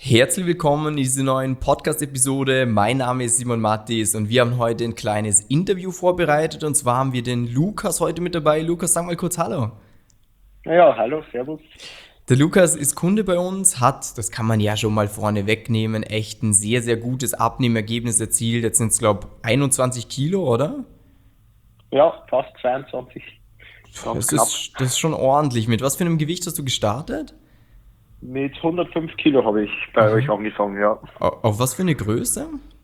Herzlich willkommen in dieser neuen Podcast-Episode. Mein Name ist Simon Mattis und wir haben heute ein kleines Interview vorbereitet. Und zwar haben wir den Lukas heute mit dabei. Lukas, sag mal kurz Hallo. Ja, hallo, servus. Der Lukas ist Kunde bei uns, hat, das kann man ja schon mal vorne wegnehmen, echt ein sehr, sehr gutes Abnehmergebnis erzielt. Jetzt sind es, glaube ich, 21 Kilo, oder? Ja, fast 22. Ganz Das knapp. ist schon ordentlich. Mit was für einem Gewicht hast du gestartet? Mit 105 Kilo habe ich bei euch angefangen, ja. Auf was für eine Größe?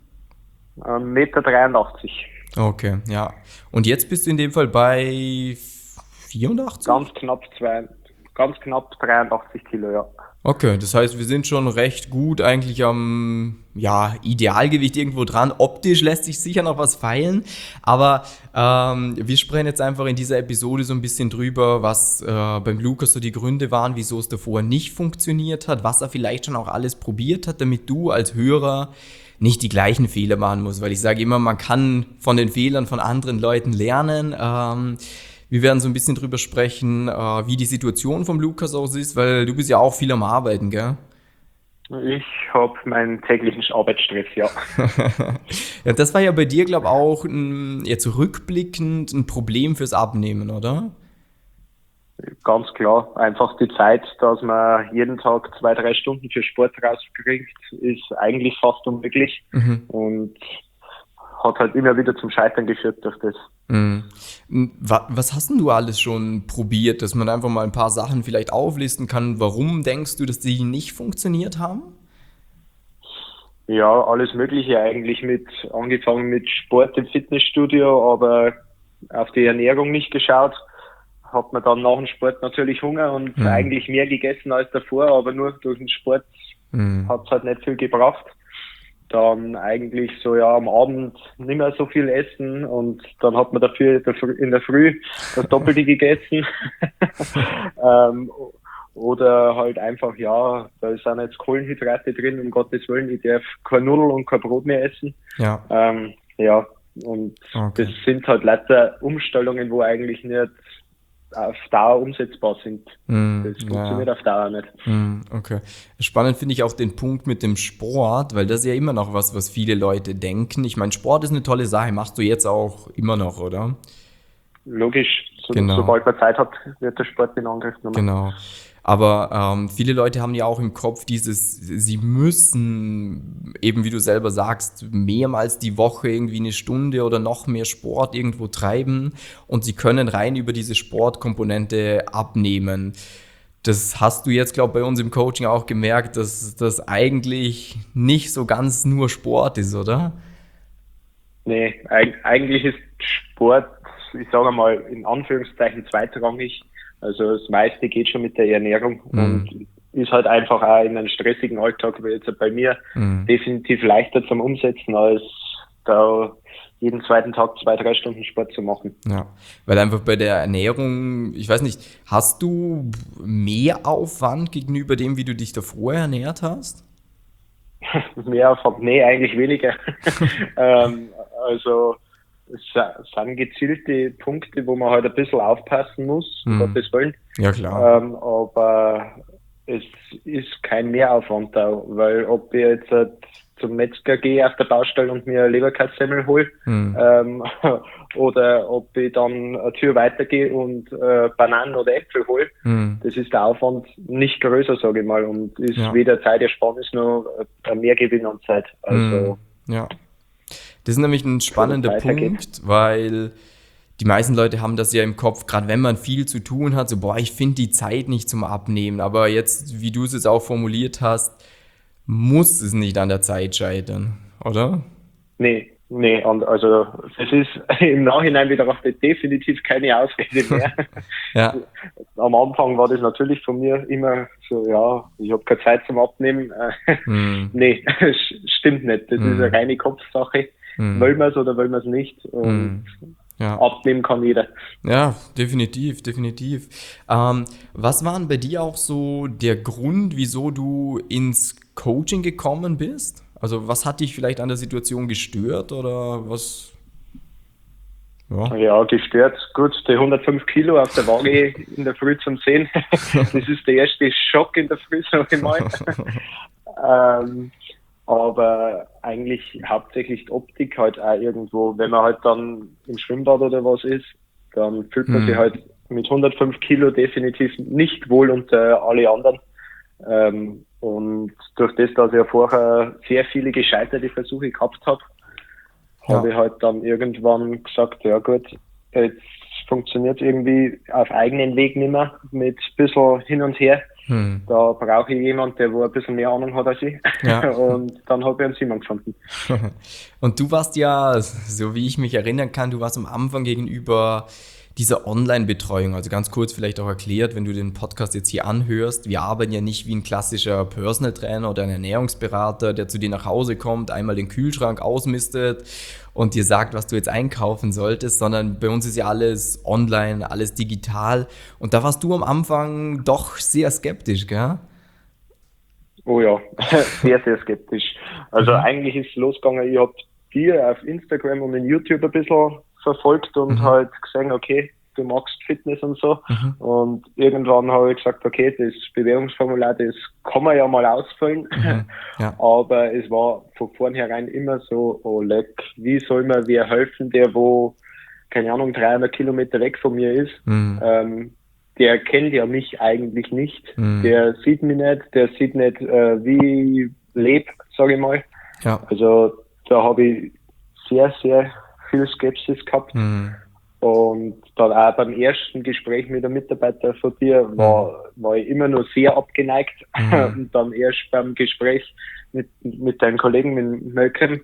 1,83 m. Okay, ja. Und jetzt bist du in dem Fall bei 84? Ganz knapp 83 Kilo, ja. Okay, das heißt, wir sind schon recht gut eigentlich am Idealgewicht irgendwo dran. Optisch lässt sich sicher noch was feilen, aber wir sprechen jetzt einfach in dieser Episode so ein bisschen drüber, was beim Lukas so die Gründe waren, wieso es davor nicht funktioniert hat, was er vielleicht schon auch alles probiert hat, damit du als Hörer nicht die gleichen Fehler machen musst. Weil ich sage immer, man kann von den Fehlern von anderen Leuten lernen. Wir werden so ein bisschen drüber sprechen, wie die Situation vom Lukas aus ist, weil du bist ja auch viel am Arbeiten, gell? Ich habe meinen täglichen Arbeitsstress, ja. Ja, das war ja bei dir, glaube ich, auch jetzt rückblickend ein Problem fürs Abnehmen, oder? Ganz klar. Einfach die Zeit, dass man jeden Tag 2-3 Stunden für Sport rauskriegt, ist eigentlich fast unmöglich. Und hat halt immer wieder zum Scheitern geführt durch das. Was hast denn du alles schon probiert, dass man einfach mal ein paar Sachen vielleicht auflisten kann? Warum denkst du, dass die nicht funktioniert haben? Ja, alles Mögliche eigentlich angefangen mit Sport im Fitnessstudio, aber auf die Ernährung nicht geschaut. Hat man dann nach dem Sport natürlich Hunger und eigentlich mehr gegessen als davor, aber nur durch den Sport hat es halt nicht viel gebracht. Dann eigentlich so am Abend nicht mehr so viel essen und dann hat man dafür in der Früh das Doppelte gegessen. Oder halt einfach, da sind jetzt Kohlenhydrate drin, um Gottes Willen, ich darf kein Nudel und kein Brot mehr essen. Ja. Und Okay. das sind halt leider Umstellungen, wo eigentlich nicht auf Dauer umsetzbar sind. Das funktioniert auf Dauer nicht. Okay. Spannend finde ich auch den Punkt mit dem Sport, weil das ist ja immer noch was viele Leute denken. Ich meine, Sport ist eine tolle Sache, machst du jetzt auch immer noch, oder? Logisch, Genau. sobald man Zeit hat, wird der Sport in Angriff genommen. Genau. Aber viele Leute haben ja auch im Kopf sie müssen, eben wie du selber sagst, mehrmals die Woche irgendwie eine Stunde oder noch mehr Sport irgendwo treiben und sie können rein über diese Sportkomponente abnehmen. Das hast du jetzt, glaube ich, bei uns im Coaching auch gemerkt, dass das eigentlich nicht so ganz nur Sport ist, oder? Nee, eigentlich ist Sport, ich sage mal, in Anführungszeichen zweitrangig. Also das meiste geht schon mit der Ernährung und ist halt einfach auch in einem stressigen Alltag, wie jetzt bei mir, definitiv leichter zum Umsetzen, als da jeden zweiten Tag 2-3 Stunden Sport zu machen. Ja, weil einfach bei der Ernährung, ich weiß nicht, hast du mehr Aufwand gegenüber dem, wie du dich davor ernährt hast? Mehr Aufwand, nee, eigentlich weniger. Also es sind gezielte Punkte, wo man halt ein bisschen aufpassen muss, um Gottes Willen. Ja, klar. Aber es ist kein Mehraufwand da, weil ob ich jetzt zum Metzger gehe auf der Baustelle und mir eine Leberkassemmel hole, oder ob ich dann eine Tür weitergehe und Bananen oder Äpfel hole, das ist der Aufwand nicht größer, sage ich mal, und ist weder Zeitersparnis noch ein Mehrgewinn an Zeit. Also ja. Das ist nämlich ein spannender Punkt, weil die meisten Leute haben das ja im Kopf, gerade wenn man viel zu tun hat, so, ich finde die Zeit nicht zum Abnehmen. Aber jetzt, wie du es jetzt auch formuliert hast, muss es nicht an der Zeit scheitern, oder? Nee, also das ist im Nachhinein betrachtet definitiv keine Ausrede mehr. Ja. Am Anfang war das natürlich von mir immer so, ich habe keine Zeit zum Abnehmen. Nee, stimmt nicht. Das ist eine reine Kopfsache. Will man es oder will man es nicht? Und abnehmen kann jeder. Ja, definitiv. Was war denn bei dir auch so der Grund, wieso du ins Coaching gekommen bist? Also was hat dich vielleicht an der Situation gestört oder was? Ja, gestört. Gut, die 105 Kilo auf der Waage in der Früh zum Sehen, das ist der erste Schock in der Früh, sag ich mal. Aber eigentlich hauptsächlich die Optik halt auch irgendwo, wenn man halt dann im Schwimmbad oder was ist, dann fühlt man sich halt mit 105 Kilo definitiv nicht wohl unter alle anderen. Und durch das, dass ich ja vorher sehr viele gescheiterte Versuche gehabt habe, habe ich halt dann irgendwann gesagt, ja gut, jetzt funktioniert irgendwie auf eigenen Weg nicht mehr mit ein bisschen hin und her. Da brauche ich jemanden, der wo ein bisschen mehr Ahnung hat als ich. Ja. Und dann habe ich einen Simon gefunden. Und du warst ja, so wie ich mich erinnern kann, du warst am Anfang gegenüber dieser Online-Betreuung, also ganz kurz vielleicht auch erklärt, wenn du den Podcast jetzt hier anhörst, wir arbeiten ja nicht wie ein klassischer Personal Trainer oder ein Ernährungsberater, der zu dir nach Hause kommt, einmal den Kühlschrank ausmistet und dir sagt, was du jetzt einkaufen solltest, sondern bei uns ist ja alles online, alles digital. Und da warst du am Anfang doch sehr skeptisch, gell? Oh ja, sehr, sehr skeptisch. Also eigentlich ist es losgegangen, ich habe dir auf Instagram und in YouTube ein bisschen verfolgt und halt gesehen, okay, du magst Fitness und so. Und irgendwann habe ich gesagt, okay, das Bewerbungsformular, das kann man ja mal ausfüllen. Ja. Aber es war von vornherein immer so, oh leck, wie soll mir wer helfen, der wo, keine Ahnung, 300 Kilometer weg von mir ist. Der kennt ja mich eigentlich nicht. Der sieht mich nicht, wie ich lebe, sage ich mal. Ja. Also da habe ich sehr, sehr viel Skepsis gehabt. Und dann auch beim ersten Gespräch mit einem Mitarbeiter von dir war ich immer nur sehr abgeneigt. Und dann erst beim Gespräch mit deinem Kollegen, mit Malcolm,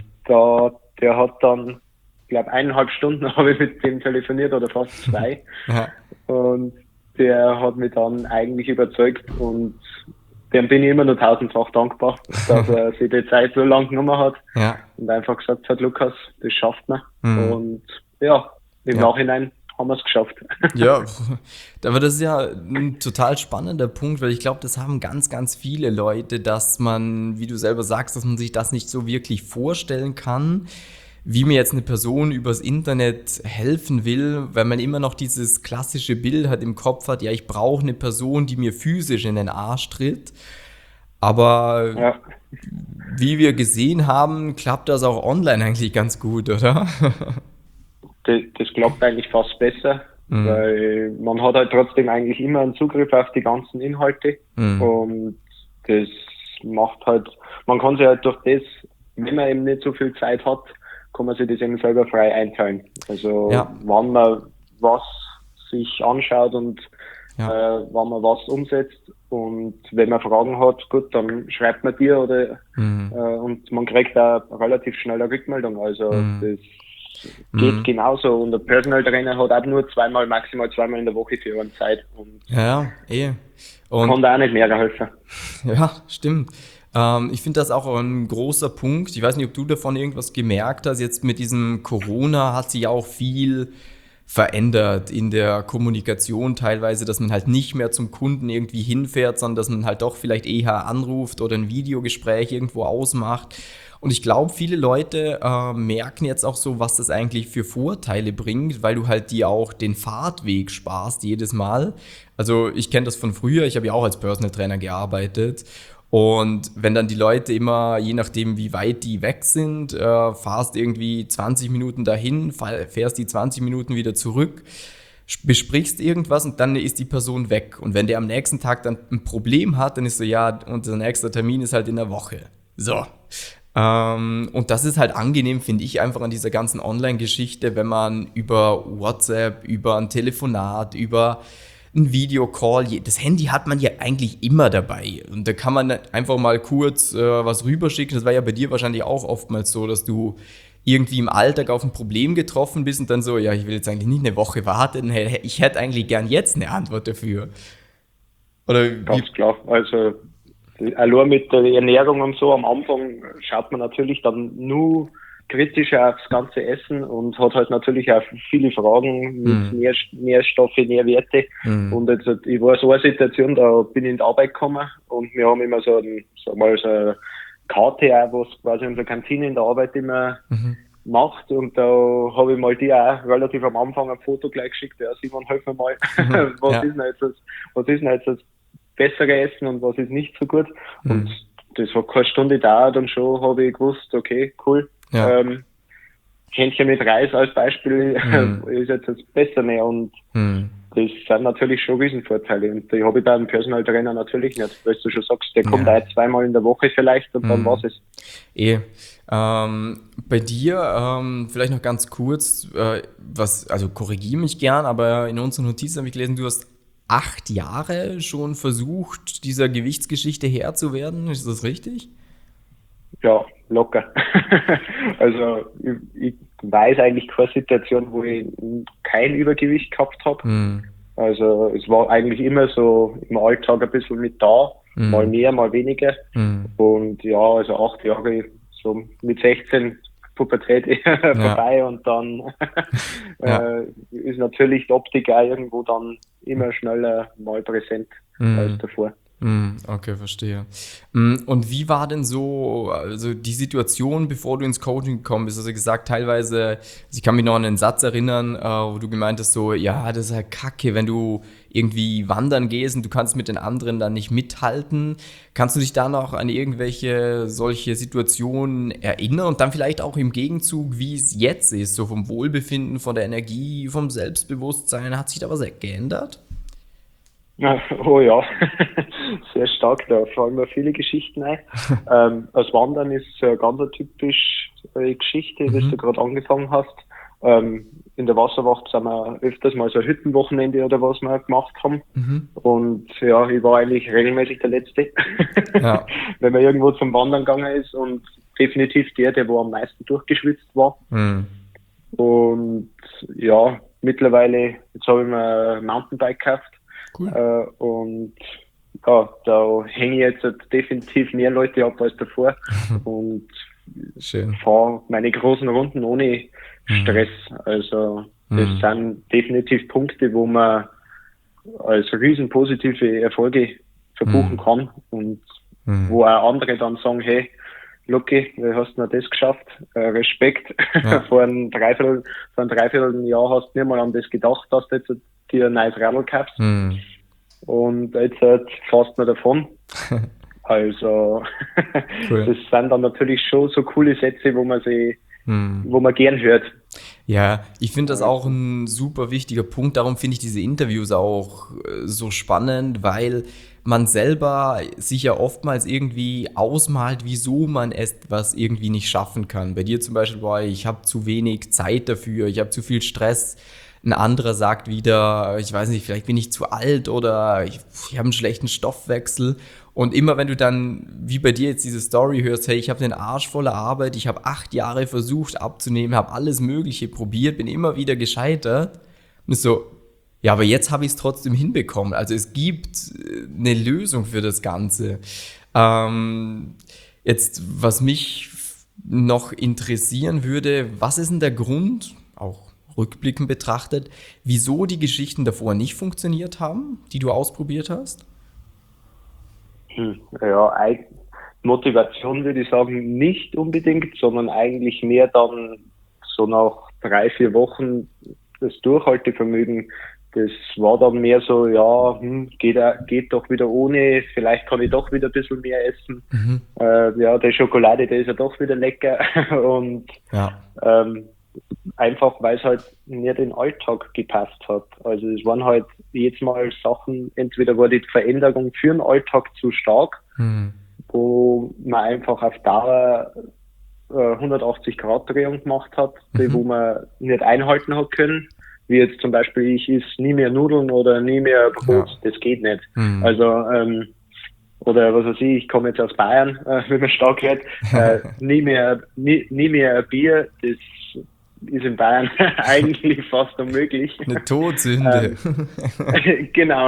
der hat dann, ich glaube, 1,5 Stunden habe ich mit dem telefoniert oder fast 2. Ja. Und der hat mich dann eigentlich überzeugt und dem bin ich immer nur tausendfach dankbar, dass er sich die Zeit so lang genommen hat und einfach gesagt hat, Lukas, das schafft man. Und ja, im Nachhinein haben wir es geschafft. Ja, aber das ist ja ein total spannender Punkt, weil ich glaube, das haben ganz, ganz viele Leute, dass man, wie du selber sagst, dass man sich das nicht so wirklich vorstellen kann, wie mir jetzt eine Person übers Internet helfen will, weil man immer noch dieses klassische Bild hat im Kopf hat, ja, ich brauche eine Person, die mir physisch in den Arsch tritt. Aber wie wir gesehen haben, klappt das auch online eigentlich ganz gut, oder? Das klappt eigentlich fast besser, weil man hat halt trotzdem eigentlich immer einen Zugriff auf die ganzen Inhalte und das macht halt, man kann sich halt durch das, wenn man eben nicht so viel Zeit hat, kann man sich das eben selber frei einteilen. Also wann man was sich anschaut und wann man was umsetzt und wenn man Fragen hat, gut, dann schreibt man dir oder und man kriegt auch relativ schnell eine Rückmeldung. Also das geht genauso und der Personal Trainer hat auch nur maximal zweimal in der Woche für eine Zeit und und kann da auch nicht mehr helfen. Ja, stimmt. Ich finde das auch ein großer Punkt. Ich weiß nicht, ob du davon irgendwas gemerkt hast. Jetzt mit diesem Corona hat sich ja auch viel verändert in der Kommunikation teilweise, dass man halt nicht mehr zum Kunden irgendwie hinfährt, sondern dass man halt doch vielleicht eher anruft oder ein Videogespräch irgendwo ausmacht. Und ich glaube, viele Leute merken jetzt auch so, was das eigentlich für Vorteile bringt, weil du halt dir auch den Fahrtweg sparst jedes Mal. Also ich kenne das von früher, ich habe ja auch als Personal Trainer gearbeitet. Und wenn dann die Leute immer, je nachdem wie weit die weg sind, fahrst irgendwie 20 Minuten dahin, fährst die 20 Minuten wieder zurück, besprichst irgendwas und dann ist die Person weg. Und wenn der am nächsten Tag dann ein Problem hat, dann ist so, ja, unser nächster Termin ist halt in der Woche. So. Und das ist halt angenehm, finde ich, einfach an dieser ganzen Online-Geschichte, wenn man über WhatsApp, über ein Telefonat, über ein Videocall, das Handy hat man ja eigentlich immer dabei und da kann man einfach mal kurz was rüberschicken. Das war ja bei dir wahrscheinlich auch oftmals so, dass du irgendwie im Alltag auf ein Problem getroffen bist und dann so, ja, ich will jetzt eigentlich nicht eine Woche warten, ich hätte eigentlich gern jetzt eine Antwort dafür. Oder ganz klar, also allein mit der Ernährung und so, am Anfang schaut man natürlich dann nur kritischer aufs ganze Essen und hat halt natürlich auch viele Fragen mit Nährstoffe, Nährwerte. Und jetzt, ich war so eine Situation, da bin ich in die Arbeit gekommen und wir haben immer so eine Karte auch, was quasi unsere Kantine in der Arbeit immer macht und da habe ich mal die auch relativ am Anfang ein Foto gleich geschickt, ja Simon, hilf mir mal, was ist denn jetzt das bessere Essen und was ist nicht so gut und das hat keine Stunde gedauert und schon habe ich gewusst, okay, cool. Ja. Hähnchen mit Reis als Beispiel ist jetzt das Bessere und das sind natürlich schon Riesenvorteile und die habe ich beim Personal Trainer natürlich nicht, weil du schon sagst, der kommt auch zweimal in der Woche vielleicht und dann war's es. Bei dir, vielleicht noch ganz kurz, also korrigiere mich gern, aber in unseren Notizen habe ich gelesen, du hast 8 Jahre schon versucht, dieser Gewichtsgeschichte Herr zu werden, ist das richtig? Ja, locker. Also ich weiß eigentlich keine Situation, wo ich kein Übergewicht gehabt habe. Also es war eigentlich immer so im Alltag ein bisschen mit da, mal mehr, mal weniger. Und ja, also 8 Jahre, so mit 16 Pubertät vorbei und dann ist natürlich die Optik auch irgendwo dann immer schneller mal präsent als davor. Okay, verstehe. Und wie war denn so, also die Situation, bevor du ins Coaching gekommen bist? Also gesagt, teilweise, also ich kann mich noch an einen Satz erinnern, wo du gemeint hast, so, ja, das ist halt kacke, wenn du irgendwie wandern gehst und du kannst mit den anderen dann nicht mithalten. Kannst du dich da noch an irgendwelche solche Situationen erinnern und dann vielleicht auch im Gegenzug, wie es jetzt ist, so vom Wohlbefinden, von der Energie, vom Selbstbewusstsein, hat sich da was geändert? Oh ja, sehr stark, da fallen mir viele Geschichten ein. Das Wandern ist eine ganz typische Geschichte, wie du gerade angefangen hast. In der Wasserwacht sind wir öfters mal so ein Hüttenwochenende oder was wir gemacht haben. Und ja, ich war eigentlich regelmäßig der Letzte, wenn man irgendwo zum Wandern gegangen ist und definitiv der wo am meisten durchgeschwitzt war. Und ja, mittlerweile, jetzt habe ich mir ein Mountainbike gekauft. Cool. Und ja, da hänge ich jetzt definitiv mehr Leute ab als davor und fahre meine großen Runden ohne Stress. Also das sind definitiv Punkte, wo man als riesen positive Erfolge verbuchen kann und wo auch andere dann sagen, hey, Lucky, du hast noch das geschafft, Respekt. Vor einem Dreivierteljahr hast du nicht mal an das gedacht, dass du jetzt dir ein neues Radl kaufst. Und jetzt fährst du davon. Also cool. Das sind dann natürlich schon so coole Sätze, wo man gern hört. Ja, ich finde das auch ein super wichtiger Punkt. Darum finde ich diese Interviews auch so spannend, weil man selber sich ja oftmals irgendwie ausmalt, wieso man etwas irgendwie nicht schaffen kann. Bei dir zum Beispiel war ich habe zu wenig Zeit dafür, ich habe zu viel Stress. Ein anderer sagt wieder, ich weiß nicht, vielleicht bin ich zu alt oder ich habe einen schlechten Stoffwechsel. Und immer wenn du dann, wie bei dir jetzt diese Story hörst, hey, ich habe den Arsch voller Arbeit, ich habe 8 Jahre versucht abzunehmen, habe alles Mögliche probiert, bin immer wieder gescheitert. Und ist so, ja, aber jetzt habe ich es trotzdem hinbekommen. Also es gibt eine Lösung für das Ganze. Jetzt, was mich noch interessieren würde, was ist denn der Grund, auch rückblickend betrachtet, wieso die Geschichten davor nicht funktioniert haben, die du ausprobiert hast? Ja, Motivation würde ich sagen, nicht unbedingt, sondern eigentlich mehr dann so nach 3-4 Wochen das Durchhaltevermögen. Das war dann mehr so, ja, geht doch wieder ohne, vielleicht kann ich doch wieder ein bisschen mehr essen. Ja, die Schokolade, die ist ja doch wieder lecker. Und einfach, weil es halt nicht in den Alltag gepasst hat. Also es waren halt jedes Mal Sachen, entweder war die Veränderung für den Alltag zu stark, wo man einfach auf Dauer 180-Grad-Drehung gemacht hat, die wo man nicht einhalten hat können. Wie jetzt zum Beispiel, ich esse nie mehr Nudeln oder nie mehr Brot, das geht nicht. Also oder was weiß ich komme jetzt aus Bayern, wenn man stark hört, nie mehr Bier, das ist in Bayern eigentlich fast unmöglich. Eine Todsünde. Genau.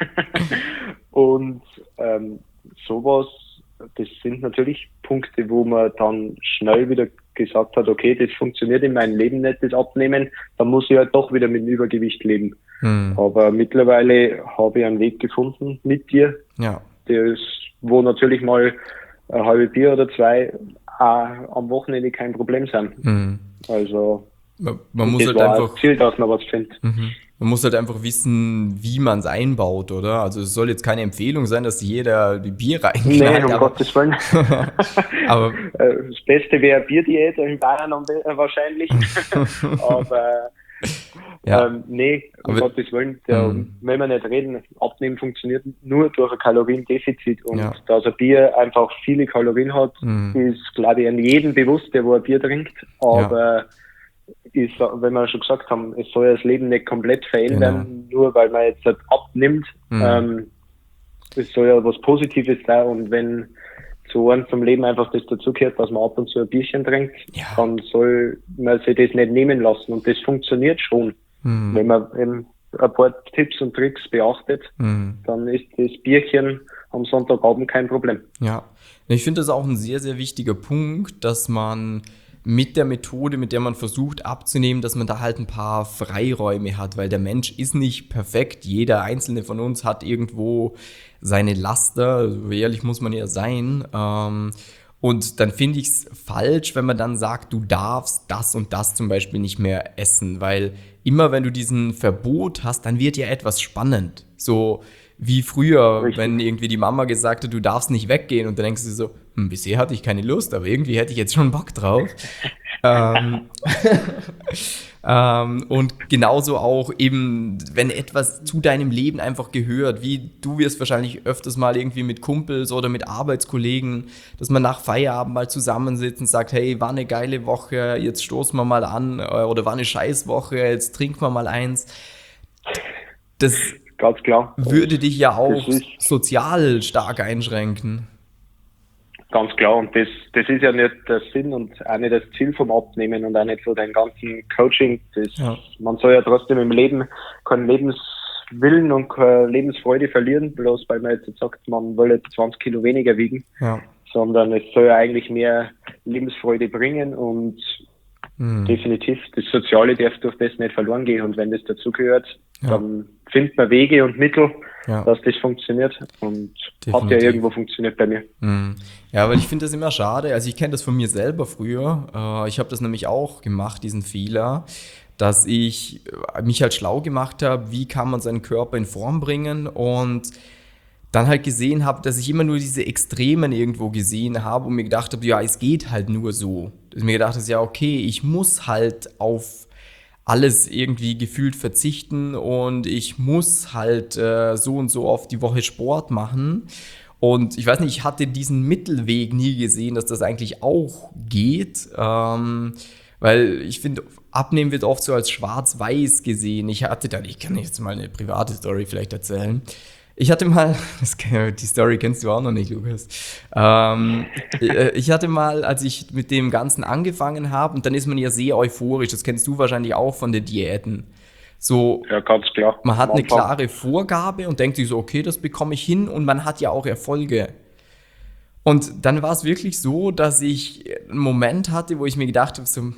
Und sowas, das sind natürlich Punkte, wo man dann schnell wieder gesagt hat, okay, das funktioniert in meinem Leben nicht, das Abnehmen, dann muss ich halt doch wieder mit dem Übergewicht leben. Aber mittlerweile habe ich einen Weg gefunden mit dir, wo natürlich mal ein halbes Bier oder 2 am Wochenende kein Problem sind. Also man muss halt einfach Ziel, dass man was findet. Man muss halt einfach wissen, wie man es einbaut, oder? Also es soll jetzt keine Empfehlung sein, dass jeder die Bier reinknallt. Nee, um Gottes Willen. Aber das Beste wäre Bierdiät in Bayern wahrscheinlich. Aber nee, um Gottes Willen, wenn wir nicht reden, Abnehmen funktioniert nur durch ein Kaloriendefizit. Und da ein Bier einfach viele Kalorien hat, ist, glaube ich, an jedem bewusst, der wo ein Bier trinkt. Aber ist, wenn wir schon gesagt haben, es soll das Leben nicht komplett verändern, nur weil man jetzt halt abnimmt. Es soll ja was Positives sein, und wenn zu einem zum Leben einfach das dazugehört, dass man ab und zu ein Bierchen trinkt, dann soll man sich das nicht nehmen lassen, und das funktioniert schon. Wenn man eben ein paar Tipps und Tricks beachtet, dann ist das Bierchen am Sonntagabend kein Problem. Ja, ich finde das auch ein sehr, sehr wichtiger Punkt, dass man mit der Methode, mit der man versucht abzunehmen, dass man da halt ein paar Freiräume hat, weil der Mensch ist nicht perfekt. Jeder einzelne von uns hat irgendwo seine Laster, so ehrlich muss man ja sein. Und dann finde ich es falsch, wenn man dann sagt, du darfst das und das zum Beispiel nicht mehr essen, weil immer wenn du diesen Verbot hast, dann wird ja etwas spannend. So wie früher, wenn irgendwie die Mama gesagt hat, du darfst nicht weggehen, und dann denkst du so, bisher hatte ich keine Lust, aber irgendwie hätte ich jetzt schon Bock drauf. Und genauso auch eben, wenn etwas zu deinem Leben einfach gehört, wie du wirst wahrscheinlich öfters mal irgendwie mit Kumpels oder mit Arbeitskollegen, dass man nach Feierabend mal zusammensitzt und sagt, hey, war eine geile Woche, jetzt stoßen wir mal an, oder war eine Scheißwoche, jetzt trinken wir mal eins. Das ganz klar würde dich ja auch sozial stark einschränken. Ganz klar, und das ist ja nicht der Sinn und auch nicht das Ziel vom Abnehmen und auch nicht so dein ganzen Coaching. Man soll ja trotzdem im Leben keinen Lebenswillen und keine Lebensfreude verlieren, bloß weil man jetzt sagt, man will jetzt 20 Kilo weniger wiegen, sondern es soll ja eigentlich mehr Lebensfreude bringen, und definitiv das Soziale darf durch das nicht verloren gehen, und wenn das dazugehört, dann findet man Wege und Mittel, dass das funktioniert, und hat ja irgendwo funktioniert bei mir. Ja, weil ich finde das immer schade, also ich kenne das von mir selber früher, ich habe das nämlich auch gemacht, diesen Fehler, dass ich mich halt schlau gemacht habe, wie kann man seinen Körper in Form bringen, und dann halt gesehen habe, dass ich immer nur diese Extremen irgendwo gesehen habe und mir gedacht habe, ja, es geht halt nur so. Dass ich mir gedacht habe, ja, okay, ich muss halt auf alles irgendwie gefühlt verzichten und ich muss halt so und so oft die Woche Sport machen. Und ich weiß nicht, ich hatte diesen Mittelweg nie gesehen, dass das eigentlich auch geht, weil ich finde, Abnehmen wird oft so als schwarz-weiß gesehen. Ich kann jetzt mal eine private Story vielleicht erzählen. Ich hatte mal, die Story kennst du auch noch nicht, Lukas. Ich hatte mal, als ich mit dem Ganzen angefangen habe, und dann ist man ja sehr euphorisch, das kennst du wahrscheinlich auch von den Diäten. So, ja, ganz klar. Man hat eine klare Vorgabe und denkt sich so, okay, das bekomme ich hin, und man hat ja auch Erfolge. Und dann war es wirklich so, dass ich einen Moment hatte, wo ich mir gedacht habe, so,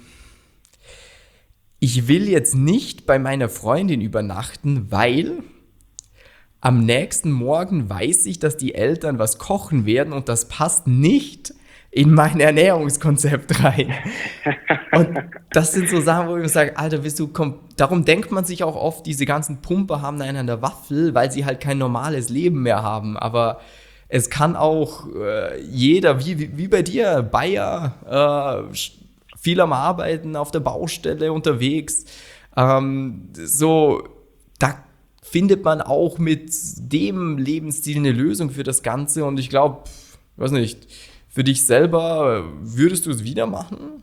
ich will jetzt nicht bei meiner Freundin übernachten, weil am nächsten Morgen weiß ich, dass die Eltern was kochen werden, und das passt nicht in mein Ernährungskonzept rein. Und das sind so Sachen, wo ich mir sage, Alter, darum denkt man sich auch oft, diese ganzen Pumper haben einen an der Waffel, weil sie halt kein normales Leben mehr haben. Aber es kann auch jeder, wie bei dir, Bayer, viel am Arbeiten, auf der Baustelle unterwegs, da findet man auch mit dem Lebensstil eine Lösung für das Ganze, und ich glaube, weiß nicht, für dich selber, würdest du es wieder machen?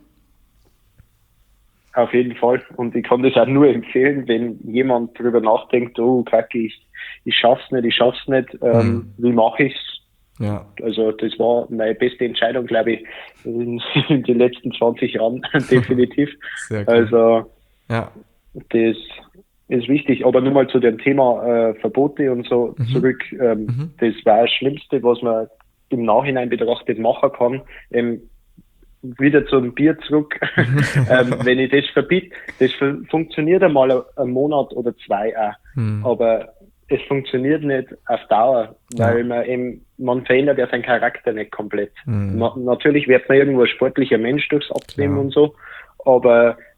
Auf jeden Fall, und ich kann das auch nur empfehlen, wenn jemand drüber nachdenkt, oh Kacke, ich schaff's nicht, wie mache ich's? Ja. Also das war meine beste Entscheidung, glaube ich, in den letzten 20 Jahren, definitiv. Sehr cool. Also das ist wichtig, aber nur mal zu dem Thema Verbote und so zurück. Das war das Schlimmste, was man im Nachhinein betrachtet machen kann. Wieder zum Bier zurück. Wenn ich das verbiete, das funktioniert einmal einen Monat oder zwei auch. Aber es funktioniert nicht auf Dauer, weil man verändert ja seinen Charakter nicht komplett. Natürlich wird man irgendwo ein sportlicher Mensch durchs Abnehmen und so, aber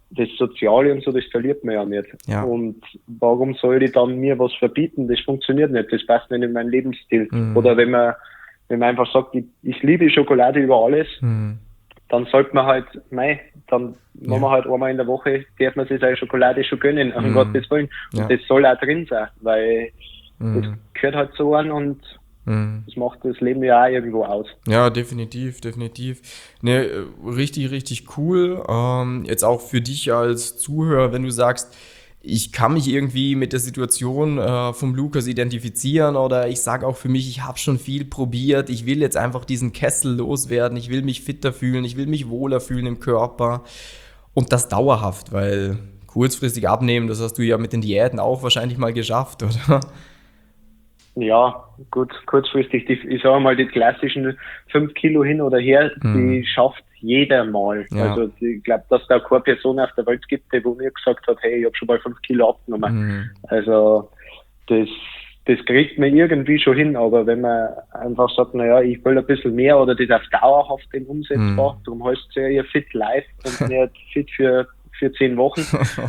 das Soziale und so, das verliert man ja nicht. Ja. Und warum soll ich dann mir was verbieten? Das funktioniert nicht, das passt nicht in meinen Lebensstil. Oder wenn man einfach sagt, ich liebe Schokolade über alles, dann sollte man halt, dann wenn man halt einmal in der Woche, darf man sich seine Schokolade schon gönnen, um Gottes Willen. Und das soll auch drin sein, weil das gehört halt so an und das macht das Leben ja auch irgendwo aus. Ja, definitiv. Ne, richtig, richtig cool. Jetzt auch für dich als Zuhörer, wenn du sagst, ich kann mich irgendwie mit der Situation vom Lukas identifizieren oder ich sage auch für mich, ich habe schon viel probiert, ich will jetzt einfach diesen Kessel loswerden, ich will mich fitter fühlen, ich will mich wohler fühlen im Körper und das dauerhaft, weil kurzfristig abnehmen, das hast du ja mit den Diäten auch wahrscheinlich mal geschafft, oder? Ja, gut, kurzfristig, ich sage mal, die klassischen 5 Kilo hin oder her, die schafft jeder mal. Ja. Also ich glaube, dass da keine Person auf der Welt gibt, die wo mir gesagt hat, hey, ich habe schon mal 5 Kilo abgenommen. Also das kriegt man irgendwie schon hin, aber wenn man einfach sagt, naja, ich will ein bisschen mehr oder das auf dauerhaft umsetzbar, darum heißt es ja ihr Fit Life und nicht fit für 10 Wochen.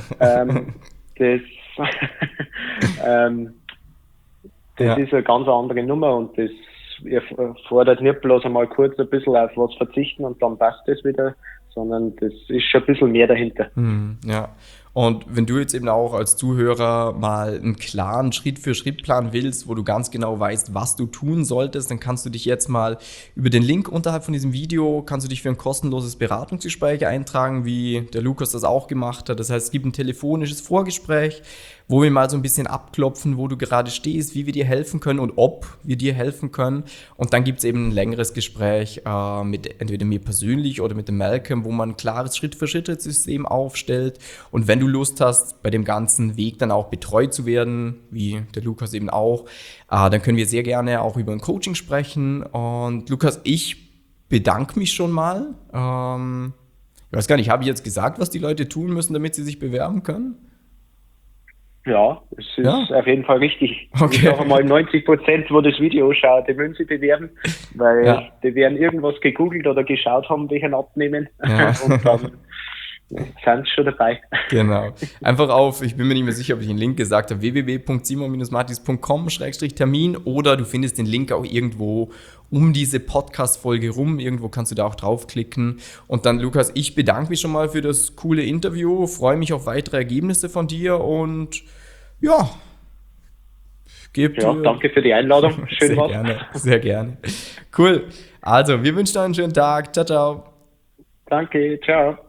Das ist eine ganz andere Nummer und das erfordert nicht bloß einmal kurz ein bisschen auf was verzichten und dann passt das wieder, sondern das ist schon ein bisschen mehr dahinter. Ja, und wenn du jetzt eben auch als Zuhörer mal einen klaren Schritt-für-Schritt-Plan willst, wo du ganz genau weißt, was du tun solltest, dann kannst du dich jetzt mal über den Link unterhalb von diesem Video, kannst du dich für ein kostenloses Beratungsgespräch eintragen, wie der Lukas das auch gemacht hat. Das heißt, es gibt ein telefonisches Vorgespräch, wo wir mal so ein bisschen abklopfen, wo du gerade stehst, wie wir dir helfen können und ob wir dir helfen können. Und dann gibt es eben ein längeres Gespräch mit entweder mir persönlich oder mit dem Malcolm, wo man ein klares Schritt-für-Schritt-System aufstellt. Und wenn du Lust hast, bei dem ganzen Weg dann auch betreut zu werden, wie der Lukas eben auch, dann können wir sehr gerne auch über ein Coaching sprechen. Und Lukas, ich bedanke mich schon mal. Ich weiß gar nicht, habe ich jetzt gesagt, was die Leute tun müssen, damit sie sich bewerben können? Ja, es ist auf jeden Fall richtig. Okay. Ich sage mal, 90%, wo das Video schaut, die wollen sich bewerben, weil die werden irgendwas gegoogelt oder geschaut haben, welchen abnehmen und dann sind sie schon dabei. Genau. Einfach ich bin mir nicht mehr sicher, ob ich den Link gesagt habe, www.simon-martis.com/Termin oder du findest den Link auch irgendwo um diese Podcast-Folge rum. Irgendwo kannst du da auch draufklicken. Und dann, Lukas, ich bedanke mich schon mal für das coole Interview, freue mich auf weitere Ergebnisse von dir und danke für die Einladung. Schön war's. Sehr gerne. Cool. Also, wir wünschen dir einen schönen Tag. Ciao, ciao. Danke, ciao.